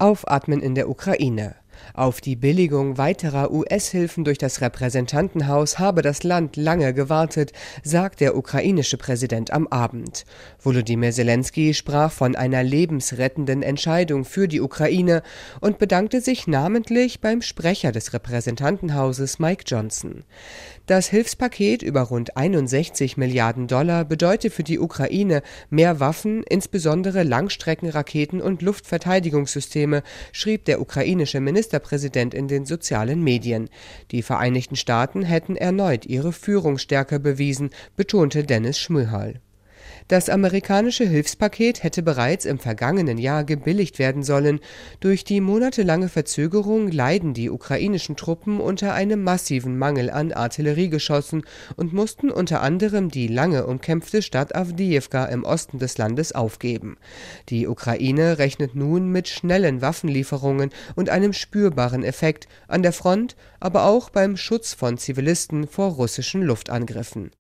Aufatmen in der Ukraine. Auf die Billigung weiterer US-Hilfen durch das Repräsentantenhaus habe das Land lange gewartet, sagt der ukrainische Präsident am Abend. Volodymyr Selenskyj sprach von einer lebensrettenden Entscheidung für die Ukraine und bedankte sich namentlich beim Sprecher des Repräsentantenhauses Mike Johnson. Das Hilfspaket über rund 61 Milliarden Dollar bedeute für die Ukraine mehr Waffen, insbesondere Langstreckenraketen und Luftverteidigungssysteme, schrieb der ukrainische Ministerpräsident in den sozialen Medien. Die Vereinigten Staaten hätten erneut ihre Führungsstärke bewiesen, betonte Dennis Shmyhal. Das amerikanische Hilfspaket hätte bereits im vergangenen Jahr gebilligt werden sollen. Durch die monatelange Verzögerung leiden die ukrainischen Truppen unter einem massiven Mangel an Artilleriegeschossen und mussten unter anderem die lange umkämpfte Stadt Awdijiwka im Osten des Landes aufgeben. Die Ukraine rechnet nun mit schnellen Waffenlieferungen und einem spürbaren Effekt an der Front, aber auch beim Schutz von Zivilisten vor russischen Luftangriffen.